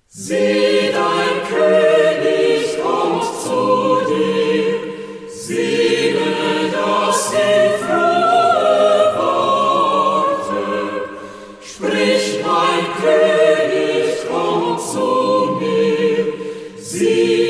Sieh, dein König kommt zu dir, segne das in frohe Worte. Sprich, mein König kommt zu mir, sieh,